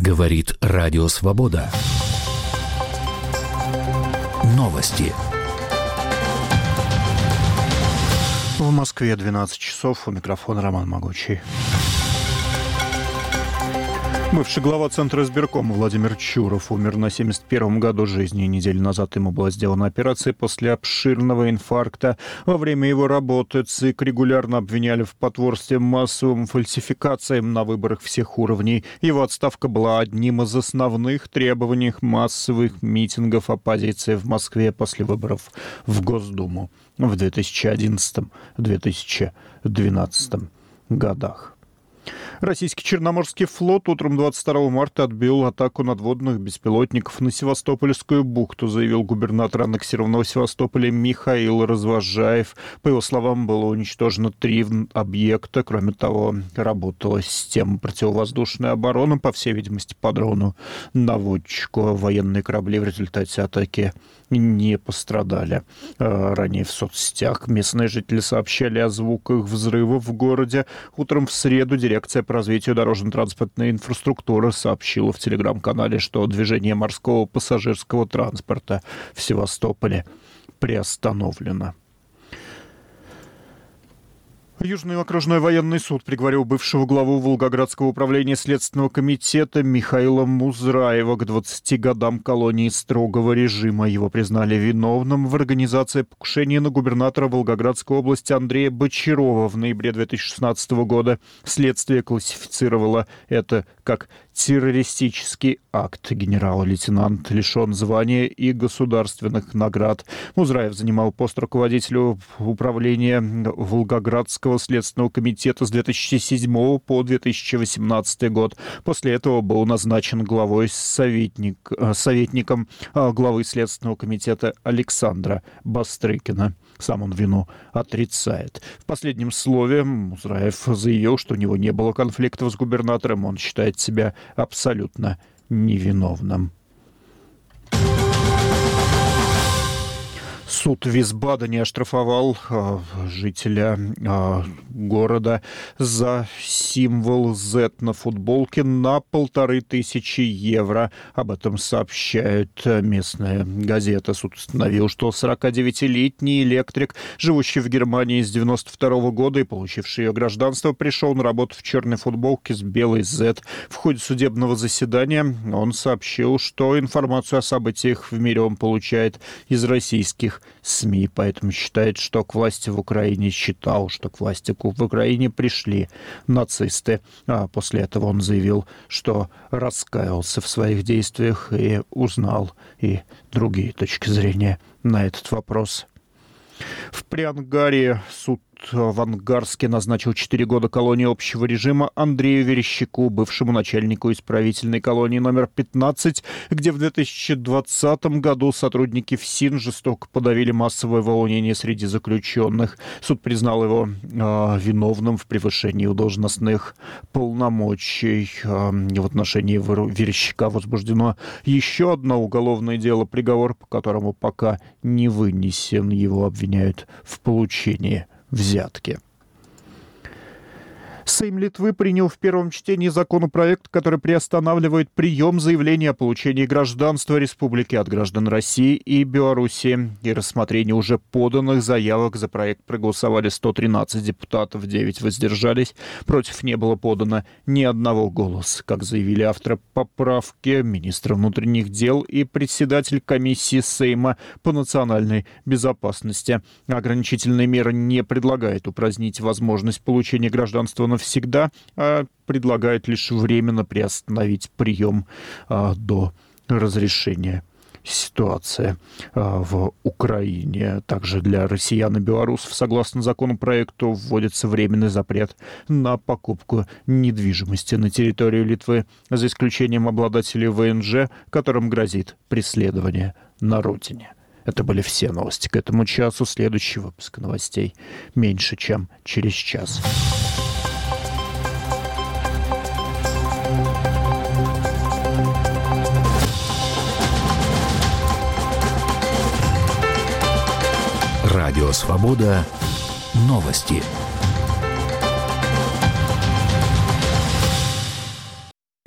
Говорит Радио Свобода. Новости. В Москве 12 часов. У микрофона Роман Могучий. Бывший глава Центра избиркома Владимир Чуров умер на 71-м году жизни. Неделю назад ему была сделана операция после обширного инфаркта. Во время его работы ЦИК регулярно обвиняли в потворстве массовым фальсификациям на выборах всех уровней. Его отставка была одним из основных требований массовых митингов оппозиции в Москве после выборов в Госдуму в 2011-2012 годах. Российский Черноморский флот утром 22 марта отбил атаку надводных беспилотников на Севастопольскую бухту, заявил губернатор аннексированного Севастополя Михаил Развозжаев. По его словам, было уничтожено 3 объекта. Кроме того, работала система противовоздушной обороны, по всей видимости, по дрону-наводчику. Военные корабли в результате атаки не пострадали. Ранее в соцсетях местные жители сообщали о звуках взрывов в городе. Утром в среду дирекция по развитию дорожно-транспортной инфраструктуры сообщила в телеграм-канале, что движение морского пассажирского транспорта в Севастополе приостановлено. Южный окружной военный суд приговорил бывшего главу Волгоградского управления Следственного комитета Михаила Музраева к 20 годам колонии строгого режима. Его признали виновным в организации покушения на губернатора Волгоградской области Андрея Бочарова в ноябре 2016 года. Следствие классифицировало это как террористический акт. Генерал-лейтенант лишен звания и государственных наград. Музраев занимал пост руководителя управления Волгоградского Следственного комитета с 2007 по 2018 год. После этого был назначен советником главы Следственного комитета Александра Бастрыкина. Сам он вину отрицает. В последнем слове Музраев заявил, что у него не было конфликтов с губернатором. Он считает себя абсолютно невиновным. Суд в Висбадене оштрафовал жителя города за символ Z на футболке на 1500 евро. Об этом сообщает местная газета. Суд установил, что 49-летний электрик, живущий в Германии с 1992 года и получивший ее гражданство, пришел на работу в черной футболке с белой Z. В ходе судебного заседания он сообщил, что информацию о событиях в мире он получает из российских СМИ, поэтому считает, что к власти в Украине в Украине пришли нацисты. А после этого он заявил, что раскаялся в своих действиях и узнал и другие точки зрения на этот вопрос. В Приангаре суд в Ангарске назначил 4 года колонии общего режима Андрею Верещаку, бывшему начальнику исправительной колонии номер 15, где в 2020 году сотрудники ФСИН жестоко подавили массовое волнение среди заключенных. Суд признал его виновным в превышении должностных полномочий. В отношении Верещака возбуждено еще одно уголовное дело, приговор по которому пока не вынесен. Его обвиняют в получении взятки. Сейм Литвы принял в первом чтении законопроект, который приостанавливает прием заявлений о получении гражданства республики от граждан России и Белоруссии. И рассмотрение уже поданных заявок за проект проголосовали 113 депутатов, 9 воздержались. Против не было подано ни одного голоса. Как заявили авторы поправки, министр внутренних дел и председатель комиссии Сейма по национальной безопасности. Ограничительные меры не предлагают упразднить возможность получения гражданства навсегда, а предлагают лишь временно приостановить прием до разрешения ситуации в Украине. Также для россиян и белорусов, согласно законопроекту, вводится временный запрет на покупку недвижимости на территории Литвы, за исключением обладателей ВНЖ, которым грозит преследование на родине. Это были все новости к этому часу. Следующий выпуск новостей меньше, чем через час. Радио Свобода. Новости.